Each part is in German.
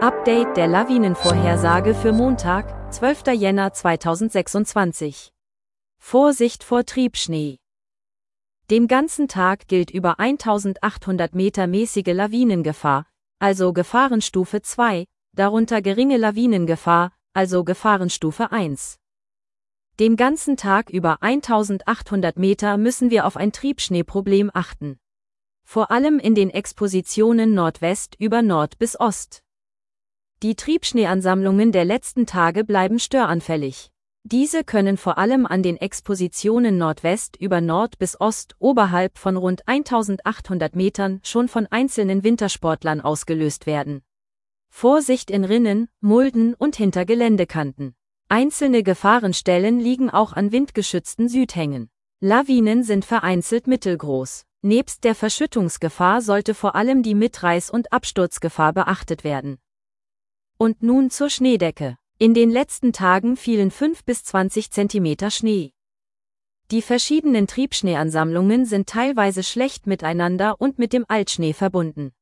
Update der Lawinenvorhersage für Montag, 12. Jänner 2026. Vorsicht vor Triebschnee. Den ganzen Tag gilt über 1800 Meter mäßige Lawinengefahr, also Gefahrenstufe 2, darunter geringe Lawinengefahr, also Gefahrenstufe 1. Den ganzen Tag über 1800 Meter müssen wir auf ein Triebschneeproblem achten. Vor allem in den Expositionen Nordwest über Nord bis Ost. Die Triebschneeansammlungen der letzten Tage bleiben störanfällig. Diese können vor allem an den Expositionen Nordwest über Nord bis Ost oberhalb von rund 1800 Metern schon von einzelnen Wintersportlern ausgelöst werden. Vorsicht in Rinnen, Mulden und hinter Geländekanten. Einzelne Gefahrenstellen liegen auch an windgeschützten Südhängen. Lawinen sind vereinzelt mittelgroß. Nebst der Verschüttungsgefahr sollte vor allem die Mitreiß- und Absturzgefahr beachtet werden. Und nun zur Schneedecke. In den letzten Tagen fielen 5 bis 20 Zentimeter Schnee. Die verschiedenen Triebschneeansammlungen sind teilweise schlecht miteinander und mit dem Altschnee verbunden.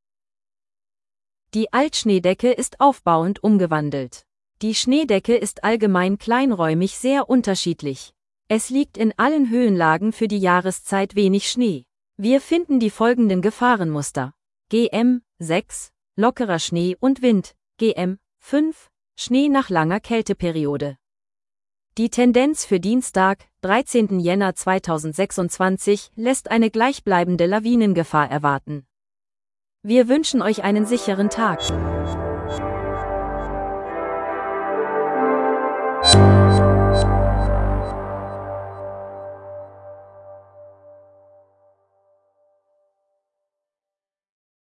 Die Altschneedecke ist aufbauend umgewandelt. Die Schneedecke ist allgemein kleinräumig sehr unterschiedlich. Es liegt in allen Höhenlagen für die Jahreszeit wenig Schnee. Wir finden die folgenden Gefahrenmuster. GM 6, lockerer Schnee und Wind. GM 5, Schnee nach langer Kälteperiode. Die Tendenz für Dienstag, 13. Jänner 2026, lässt eine gleichbleibende Lawinengefahr erwarten. Wir wünschen euch einen sicheren Tag.